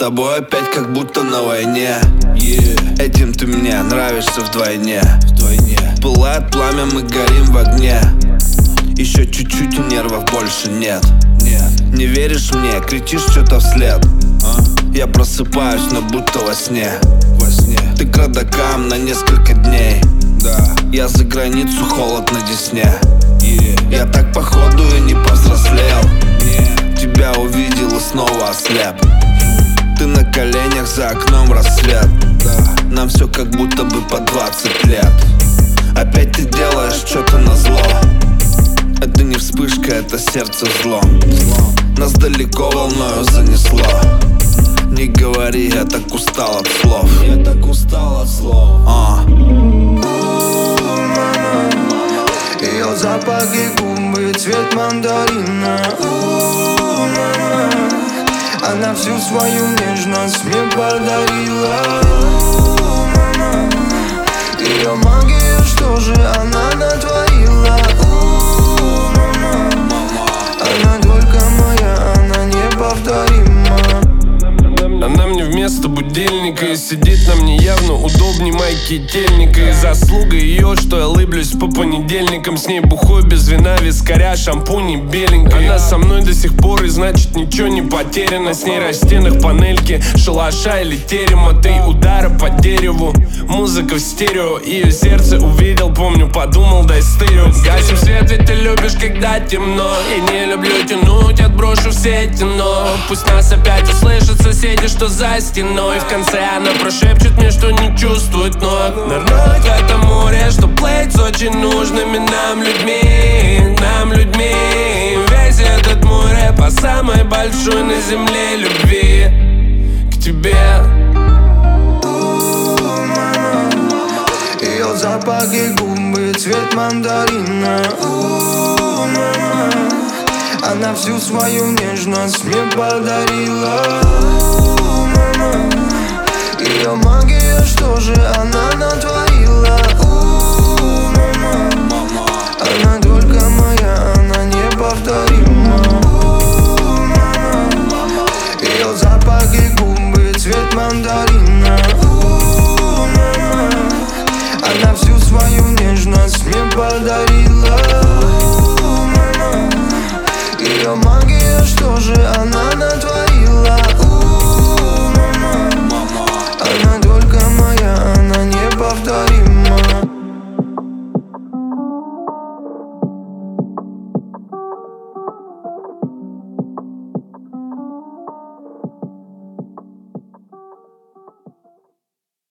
тобой опять как будто на войне. Этим ты мне нравишься вдвойне. Пылает пламя, мы горим в огне. Еще чуть-чуть и нервов больше нет. Не веришь мне, кричишь что-то вслед. Я просыпаюсь, но будто во сне. Ты к родакам на несколько дней. Я за границу, холод на Десне. Я так походу и не повзрослел. Тебя увидел и снова ослеп. Ты на коленях, за окном рассвет. Нам все как будто бы по 20 лет. Опять ты делаешь что-то назло. Это не вспышка, это сердце взлом. Нас далеко волною занесло. Не говори, я так устал от слов. Ее запах и губы, цвет мандарина. Она всю свою нежность мне подарила. Ее магия, что же она натворила? Она только моя, она неповторима. Она мне вместо будильника и сидит на мне явно удобней майки тельника. И заслуга ее, что я лыблюсь по понедельникам. С ней бухой без вина, вискаря, шампунь и беленькой. Она со мной до сих пор и значит ничего не потеряно. С ней на стенах панельки, шалаша или терема. 3 удара по дереву, музыка в стерео. Ее сердце увидел, помню, подумал, дай стерео. Гасим свет, ведь ты любишь, когда темно. И не люблю тянуть, отброшу все эти но. Пусть нас опять услышат соседи, что за стеной. В конце она прошепчет мне, что не чувствует ног. Нырнуть в это море, что плыть с очень нужными нам людьми. Весь этот мой рэп по самой большой на земле любви к тебе. Ее запах и губы, цвет мандарина. Она всю свою нежность мне подарила. Ее магия, что же она натворила? Она только моя, она неповторима. Ее запах и губы, цвет мандарина. Она всю свою нежность мне подарила. Ее магия, что же она натворила?